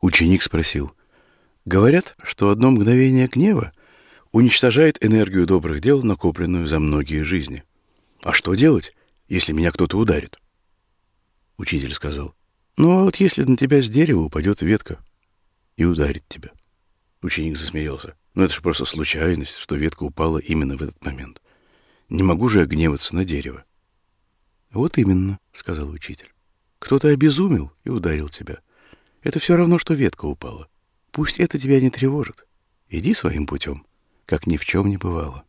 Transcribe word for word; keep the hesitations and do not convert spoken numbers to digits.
Ученик спросил: «Говорят, что одно мгновение гнева уничтожает энергию добрых дел, накопленную за многие жизни. А что делать, если меня кто-то ударит?» Учитель сказал: «Ну, а вот если на тебя с дерева упадет ветка и ударит тебя». Ученик засмеялся. «Ну, это же просто случайность, что ветка упала именно в этот момент. Не могу же я гневаться на дерево». «Вот именно», — сказал учитель. «Кто-то обезумел и ударил тебя. Это все равно, что ветка упала. Пусть это тебя не тревожит. Иди своим путем, как ни в чем не бывало».